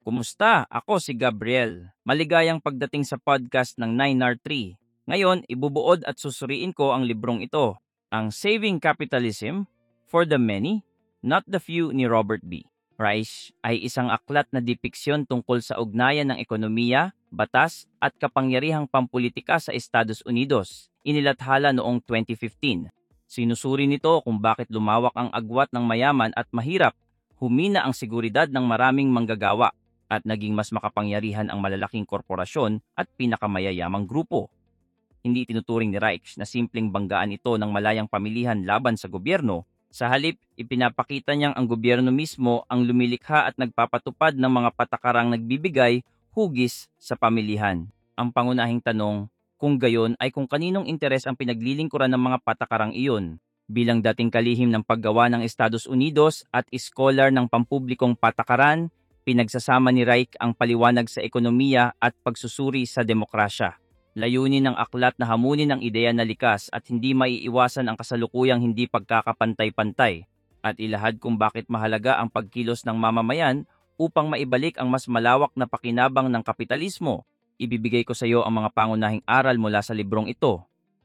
Kumusta? Ako si Gabriel. Maligayang pagdating sa podcast ng 9R3. Ngayon, ibubuod at susuriin ko ang librong ito, ang Saving Capitalism for the Many, Not the Few ni Robert B. Reich ay isang aklat na depiksyon tungkol sa ugnayan ng ekonomiya, batas at kapangyarihang pampulitika sa Estados Unidos. Inilathala noong 2015. Sinusuri nito kung bakit lumawak ang agwat ng mayaman at mahirap, humina ang seguridad ng maraming manggagawa, at naging mas makapangyarihan ang malalaking korporasyon at pinakamayayamang grupo. Hindi tinuturing ni Reich na simpleng banggaan ito ng malayang pamilihan laban sa gobyerno. Sa halip, ipinapakita niyang ang gobyerno mismo ang lumilikha at nagpapatupad ng mga patakarang nagbibigay hugis sa pamilihan. Ang pangunahing tanong, kung gayon ay kung kaninong interes ang pinaglilingkuran ng mga patakarang iyon. Bilang dating kalihim ng paggawa ng Estados Unidos at scholar ng pampublikong patakaran, pinagsasama ni Reich ang paliwanag sa ekonomiya at pagsusuri sa demokrasya. Layunin ng aklat na hamunin ang ideya na likas at hindi maiiwasan ang kasalukuyang hindi pagkakapantay-pantay, at ilahad kung bakit mahalaga ang pagkilos ng mamamayan upang maibalik ang mas malawak na pakinabang ng kapitalismo. Ibibigay ko sa iyo ang mga pangunahing aral mula sa librong ito.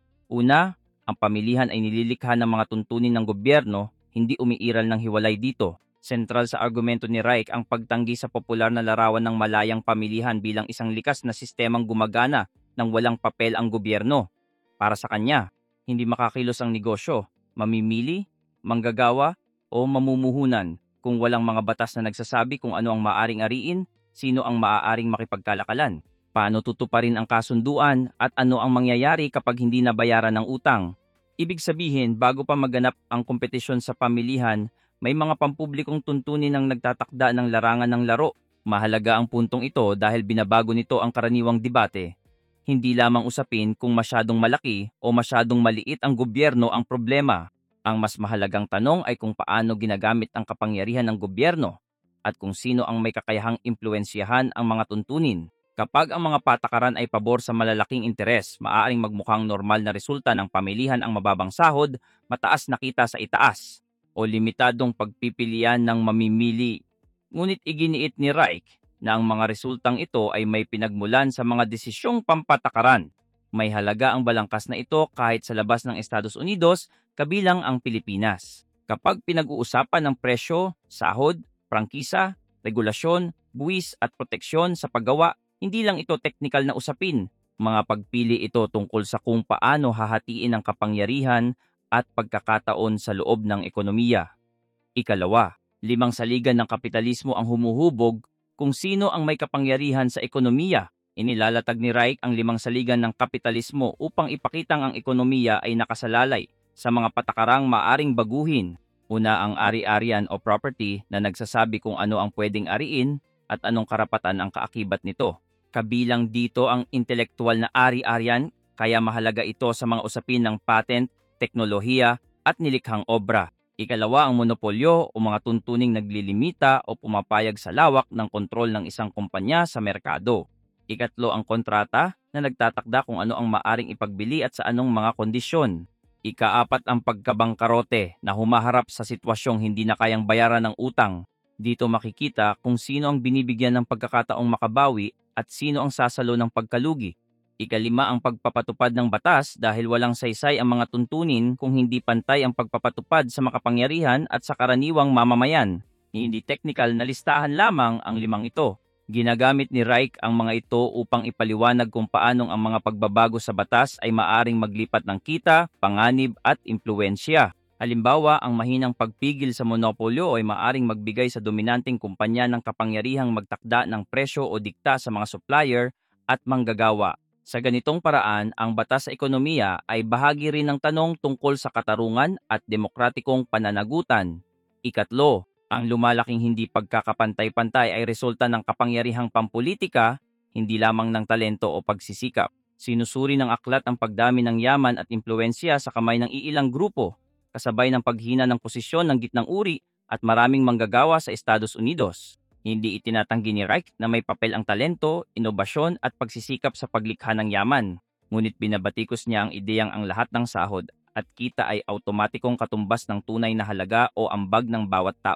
Una, ang pamilihan ay nililikha ng mga tuntunin ng gobyerno, hindi umiiral ng hiwalay dito. Sentral sa argumento ni Reich ang pagtanggi sa popular na larawan ng malayang pamilihan bilang isang likas na sistemang gumagana nang walang papel ang gobyerno. Para sa kanya, hindi makakilos ang negosyo, mamimili, manggagawa o mamumuhunan kung walang mga batas na nagsasabi kung ano ang maaring ariin, sino ang maaaring makipagkalakalan, paano tutuparin ang kasunduan at ano ang mangyayari kapag hindi nabayaran ng utang. Ibig sabihin, bago pa maganap ang kompetisyon sa pamilihan, may mga pampublikong tuntunin ang nagtatakda ng larangan ng laro. Mahalaga ang puntong ito dahil binabago nito ang karaniwang debate. Hindi lamang usapin kung masyadong malaki o masyadong maliit ang gobyerno ang problema. Ang mas mahalagang tanong ay kung paano ginagamit ang kapangyarihan ng gobyerno at kung sino ang may kakayahang impluensyahan ang mga tuntunin. Kapag ang mga patakaran ay pabor sa malalaking interes, maaaring magmukhang normal na resulta ng pamilihan ang mababang sahod, mataas na kita sa itaas, o limitadong pagpipilian ng mamimili. Ngunit iginiit ni Reich na ang mga resultang ito ay may pinagmulan sa mga desisyong pampatakaran. May halaga ang balangkas na ito kahit sa labas ng Estados Unidos, kabilang ang Pilipinas. Kapag pinag-uusapan ng presyo, sahod, prangkisa, regulasyon, buwis at proteksyon sa paggawa, hindi lang ito teknikal na usapin. Mga pagpili ito tungkol sa kung paano hahatiin ang kapangyarihan at pagkakataon sa loob ng ekonomiya. Ikalawa, limang saligan ng kapitalismo ang humuhubog kung sino ang may kapangyarihan sa ekonomiya. Inilalatag ni Reich ang limang saligan ng kapitalismo upang ipakitang ang ekonomiya ay nakasalalay sa mga patakarang maaring baguhin. Una, ang ari-arian o property na nagsasabi kung ano ang pwedeng ariin at anong karapatan ang kaakibat nito. Kabilang dito ang intelektual na ari-arian, kaya mahalaga ito sa mga usapin ng patent, teknolohiya at nilikhang obra. Ikalawa, ang monopolyo o mga tuntuning naglilimita o pumapayag sa lawak ng kontrol ng isang kumpanya sa merkado. Ikatlo, ang kontrata na nagtatakda kung ano ang maaring ipagbili at sa anong mga kondisyon. Ikaapat, ang pagkabangkarote na humaharap sa sitwasyong hindi na kayang bayaran ng utang. Dito makikita kung sino ang binibigyan ng pagkakataong makabawi at sino ang sasalo ng pagkalugi. Ikalima, ang pagpapatupad ng batas dahil walang saysay ang mga tuntunin kung hindi pantay ang pagpapatupad sa makapangyarihan at sa karaniwang mamamayan. Hindi teknikal na listahan lamang ang limang ito. Ginagamit ni Reich ang mga ito upang ipaliwanag kung paanong ang mga pagbabago sa batas ay maaring maglipat ng kita, panganib at impluensya. Halimbawa, ang mahinang pagpigil sa monopolyo ay maaring magbigay sa dominanteng kumpanya ng kapangyarihang magtakda ng presyo o dikta sa mga supplier at manggagawa. Sa ganitong paraan, ang batas sa ekonomiya ay bahagi rin ng tanong tungkol sa katarungan at demokratikong pananagutan. Ikatlo, ang lumalaking hindi pagkakapantay-pantay ay resulta ng kapangyarihang pampulitika, hindi lamang ng talento o pagsisikap. Sinusuri ng aklat ang pagdami ng yaman at impluensya sa kamay ng iilang grupo, kasabay ng paghina ng posisyon ng gitnang uri at maraming manggagawa sa Estados Unidos. Hindi itinatanggi ni Reich na may papel ang talento, inobasyon at pagsisikap sa paglikha ng yaman. Ngunit binabatikos niya ang ideyang ang lahat ng sahod at kita ay automatikong katumbas ng tunay na halaga o ambag ng bawat tao.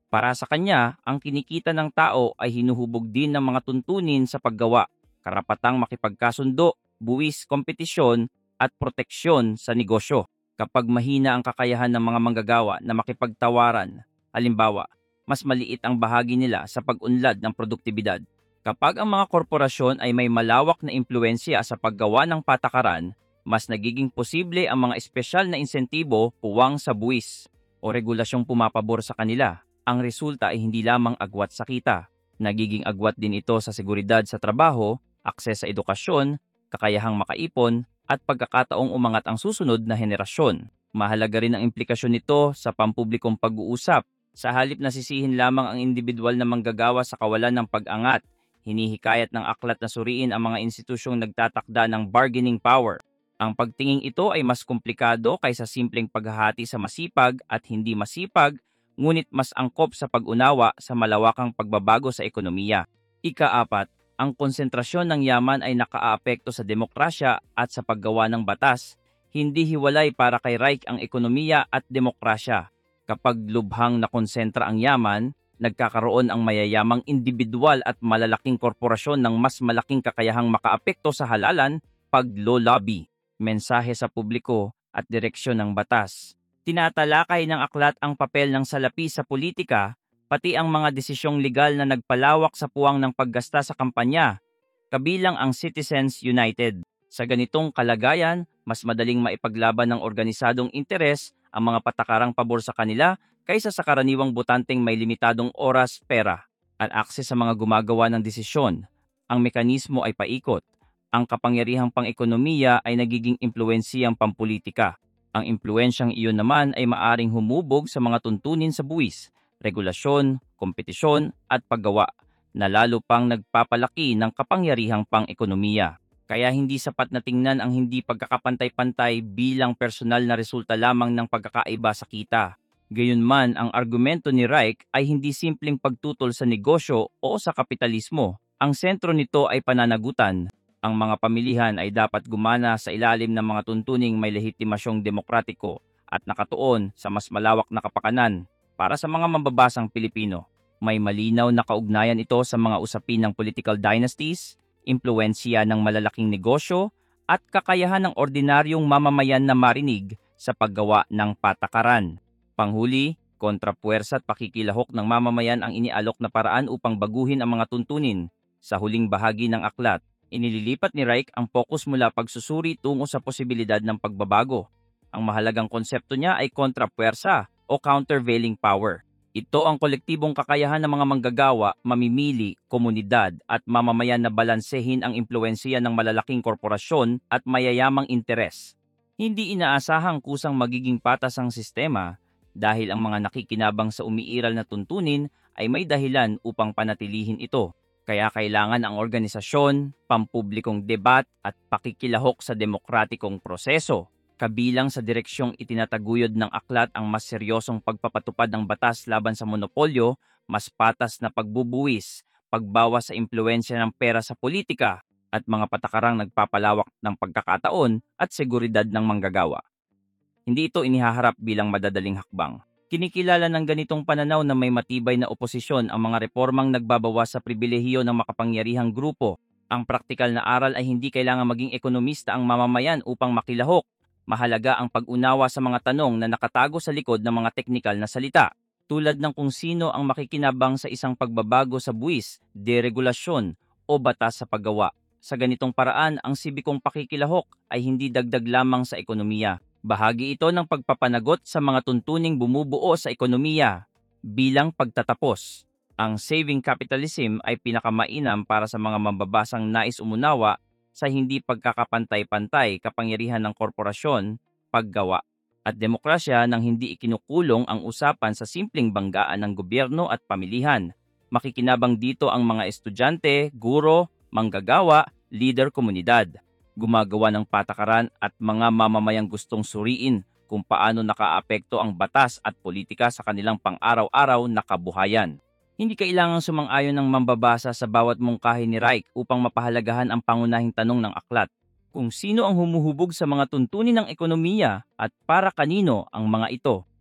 Para sa kanya, ang kinikita ng tao ay hinuhubog din ng mga tuntunin sa paggawa, karapatang makipagkasundo, buwis, kompetisyon, at proteksyon sa negosyo. Kapag mahina ang kakayahan ng mga manggagawa na makipagtawaran, halimbawa, mas maliit ang bahagi nila sa pag-unlad ng produktibidad. Kapag ang mga korporasyon ay may malawak na impluensya sa paggawa ng patakaran, mas nagiging posible ang mga espesyal na insentibo puwang sa buwis o regulasyong pumapabor sa kanila. Ang resulta ay hindi lamang agwat sa kita. Nagiging agwat din ito sa seguridad sa trabaho, akses sa edukasyon, kakayahang makaipon, at pagkakataong umangat ang susunod na henerasyon. Mahalaga rin ang implikasyon nito sa pampublikong pag-uusap. Sa halip na sisihin lamang ang individual na manggagawa sa kawalan ng pag-angat, hinihikayat ng aklat na suriin ang mga institusyong nagtatakda ng bargaining power. Ang pagtinging ito ay mas komplikado kaysa simpleng paghahati sa masipag at hindi masipag, ngunit mas angkop sa pag-unawa sa malawakang pagbabago sa ekonomiya. Ika-4, ang konsentrasyon ng yaman ay nakaaapekto sa demokrasya at sa paggawa ng batas. Hindi hiwalay para kay Reich ang ekonomiya at demokrasya. Kapag lubhang nakonsentra ang yaman, nagkakaroon ang mayayamang individual at malalaking korporasyon ng mas malaking kakayahang makaapekto sa halalan, paglo-lobby, mensahe sa publiko at direksyon ng batas. Tinatalakay ng aklat ang papel ng salapi sa politika, pati ang mga desisyong legal na nagpalawak sa puwang ng paggasta sa kampanya, kabilang ang Citizens United. Sa ganitong kalagayan, mas madaling maipaglaban ng organisadong interes ang mga patakarang pabor sa kanila kaysa sa karaniwang botanteng may limitadong oras, pera, at akses sa mga gumagawa ng desisyon. Ang mekanismo ay paikot. Ang kapangyarihang pang-ekonomiya ay nagiging impluwensiyang pampolitika. Ang impluwensyang iyon naman ay maaring humubog sa mga tuntunin sa buwis, regulasyon, kompetisyon at paggawa, na lalo pang nagpapalaki ng kapangyarihang pang-ekonomiya. Kaya hindi sapat na tingnan ang hindi pagkakapantay-pantay bilang personal na resulta lamang ng pagkakaiba sa kita. Gayunman, ang argumento ni Reich ay hindi simpleng pagtutol sa negosyo o sa kapitalismo. Ang sentro nito ay pananagutan. Ang mga pamilihan ay dapat gumana sa ilalim ng mga tuntuning may lehitimasyong demokratiko at nakatuon sa mas malawak na kapakanan para sa mga mambabasang Pilipino. May malinaw na kaugnayan ito sa mga usapin ng political dynasties, impluensya ng malalaking negosyo, at kakayahan ng ordinaryong mamamayan na marinig sa paggawa ng patakaran. Panghuli, kontrapuwersa at pakikilahok ng mamamayan ang inialok na paraan upang baguhin ang mga tuntunin. Sa huling bahagi ng aklat, inililipat ni Reich ang focus mula pagsusuri tungo sa posibilidad ng pagbabago. Ang mahalagang konsepto niya ay kontrapuwersa o countervailing power. Ito ang kolektibong kakayahan ng mga manggagawa, mamimili, komunidad at mamamayan na balansehin ang impluwensiya ng malalaking korporasyon at mayayamang interes. Hindi inaasahang kusang magiging patas ang sistema dahil ang mga nakikinabang sa umiiral na tuntunin ay may dahilan upang panatilihin ito. Kaya kailangan ang organisasyon, pampublikong debat at pakikilahok sa demokratikong proseso. Kabilang sa direksyong itinataguyod ng aklat ang mas seryosong pagpapatupad ng batas laban sa monopolyo, mas patas na pagbubuwis, pagbawas sa impluensya ng pera sa politika, at mga patakarang nagpapalawak ng pagkakataon at seguridad ng manggagawa. Hindi ito inihaharap bilang madadaling hakbang. Kinikilala ng ganitong pananaw na may matibay na oposisyon ang mga reformang nagbabawas sa pribilehiyo ng makapangyarihang grupo. Ang praktikal na aral ay hindi kailangan maging ekonomista ang mamamayan upang makilahok. Mahalaga ang pag-unawa sa mga tanong na nakatago sa likod ng mga teknikal na salita, tulad ng kung sino ang makikinabang sa isang pagbabago sa buwis, deregulasyon o batas sa paggawa. Sa ganitong paraan, ang sibikong pakikilahok ay hindi dagdag lamang sa ekonomiya. Bahagi ito ng pagpapanagot sa mga tuntuning bumubuo sa ekonomiya. Bilang pagtatapos, ang saving capitalism ay pinakamainam para sa mga mambabasang nais umunawa sa hindi pagkakapantay-pantay kapangyarihan ng korporasyon, paggawa, at demokrasya nang hindi ikinukulong ang usapan sa simpleng banggaan ng gobyerno at pamilihan. Makikinabang dito ang mga estudyante, guro, manggagawa, leader komunidad, gumagawa ng patakaran at mga mamamayang gustong suriin kung paano nakaapekto ang batas at politika sa kanilang pang-araw-araw na kabuhayan. Hindi kailangang sumang-ayon ng mambabasa sa bawat mungkahi ni Reich upang mapahalagahan ang pangunahing tanong ng aklat. Kung sino ang humuhubog sa mga tuntunin ng ekonomiya at para kanino ang mga ito.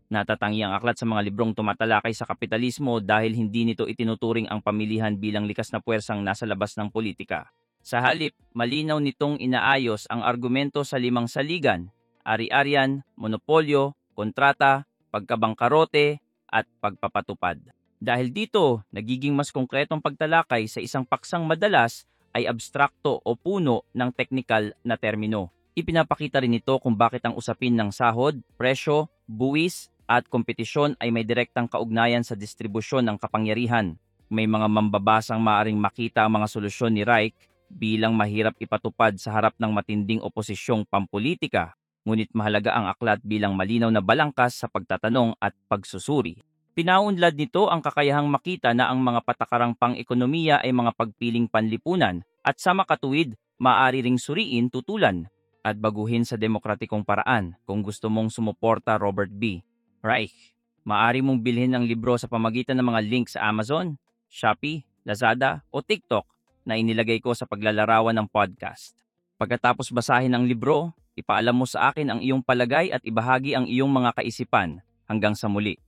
Natatangi ang aklat sa mga librong tumatalakay sa kapitalismo dahil hindi nito itinuturing ang pamilihan bilang likas na puwersang nasa labas ng politika. Sa halip, malinaw nitong inaayos ang argumento sa limang saligan: ari-arian, monopolyo, kontrata, pagkabangkarote, at pagpapatupad. Dahil dito, nagiging mas konkretong pagtalakay sa isang paksang madalas ay abstrakto o puno ng teknikal na termino. Ipinapakita rin ito kung bakit ang usapin ng sahod, presyo, buwis, at kompetisyon ay may direktang kaugnayan sa distribusyon ng kapangyarihan. May mga mambabasang maaring makita ang mga solusyon ni Reich bilang mahirap ipatupad sa harap ng matinding oposisyong pampolitika, ngunit mahalaga ang aklat bilang malinaw na balangkas sa pagtatanong at pagsusuri. Pinaunlad nito ang kakayahang makita na ang mga patakarang pang-ekonomiya ay mga pagpiling panlipunan at sa makatuwid, maaari ring suriin, tutulan, at baguhin sa demokratikong paraan kung gusto mong sumuporta. Robert B. Reich. Maaari mong bilhin ang libro sa pamagitan ng mga link sa Amazon, Shopee, Lazada o TikTok na inilagay ko sa paglalarawan ng podcast. Pagkatapos basahin ang libro, ipaalam mo sa akin ang iyong palagay at ibahagi ang iyong mga kaisipan. Hanggang sa muli.